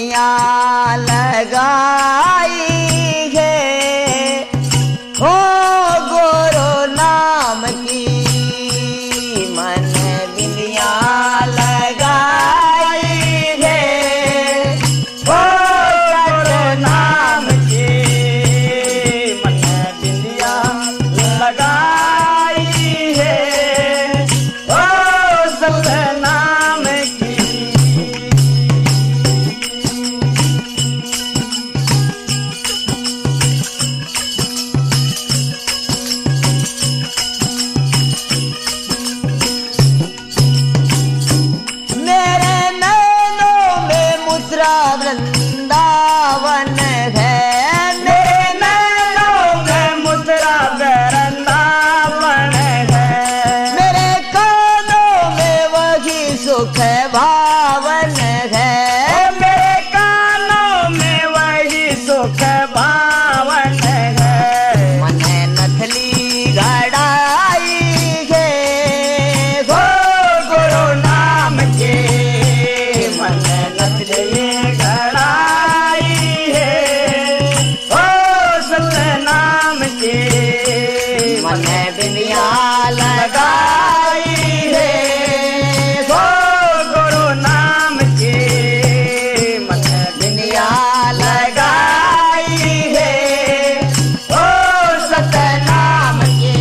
बिंदिया लगाई है हो गुरु नाम की मन बिंदिया लगाई है हो गुरु नाम की मन बिंदिया लगाई है ओ सतनाम की। मेरे नैनों में मुद्रा वृंदावन है मेरे नैनों में मुद्रा वृंदावन है मेरे कानों में वही सुख भावन है मेरे कानों में वही सुख भावन है। मन नथली घड़ाई है ओ गुरु नाम के मन नथली घड़ाई है ओ सतनाम के मन बिंदिया लगाई है ओ गुरु नाम के मन बिंदिया लगाई है ओ सतनाम के।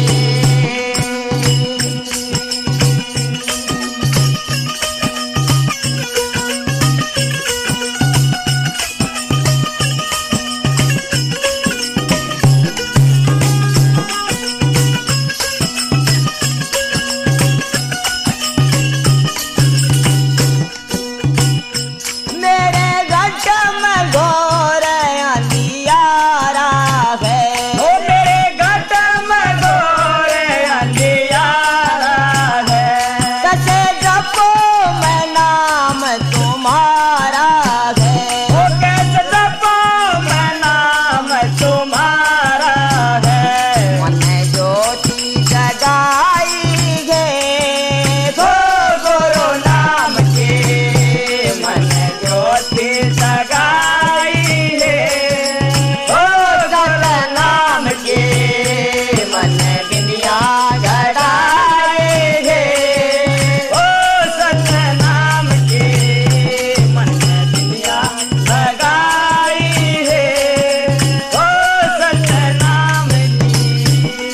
मेरे घट में घोर अंधियारा है ओ मेरे घट में घोर अंधियारा है कैसे जपो मैं नाम तुम्हारा है ओ कैसे जपो मैं नाम तुम्हारा है। मन ज्योति जगाई है ओ गुरु नाम के मन ज्योति जगाई है ओ सतनाम के मन बिंदिया घड़ाई है ओ सतनाम के मन बिंदिया लगाई है ओ सतनाम की।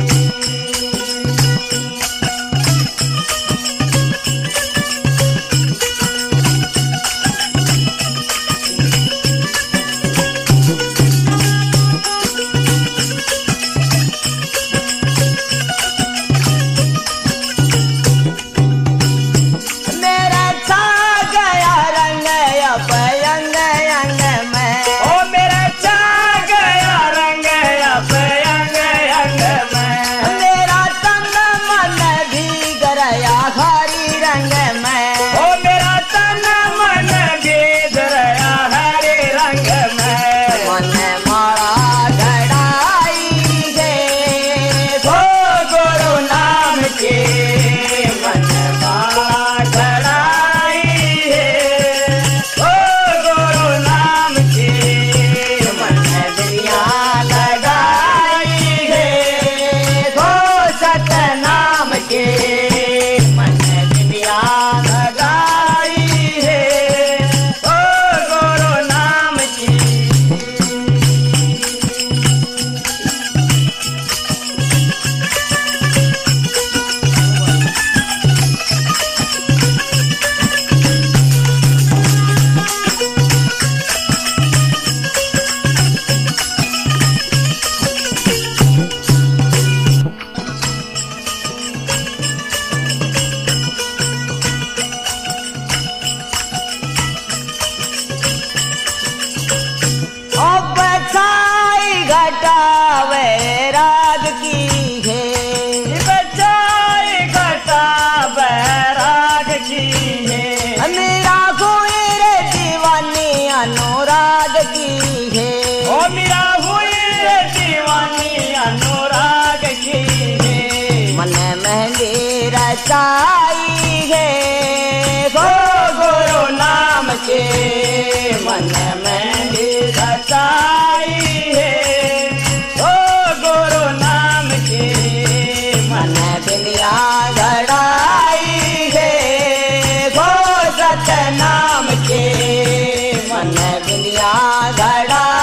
मेरा छा गया रंग अपयंग अंग में ओ मेरा छा गया रंग अपयंग अंग में मेरा तन मन भीग रहा हरी रंग में ओ मेरा तन मन भेद रहा हरे रंग में। मन मारा घड़ाई है ओ गुरु नाम के मन माला घड़ाई है ओ गुरु नाम के मन बिंदिया लगाई है ओ सतनाम के मन बिंदिया लगाई है ओ गुरु नाम की। अब छाई घटावे राग की है बचाई घटा बैराग की है मेरा कोई रे दीवानी अनुराग की है ओ मेरा हुई दीवानी अनुराग की है मन मेहंदी रचाई है ओ गुरु नाम के मन में भी सच्चाई है ओ गुरु नाम के मन बिंदिया गड़ाई है गो सत नाम के मन बिंदिया गड़ाई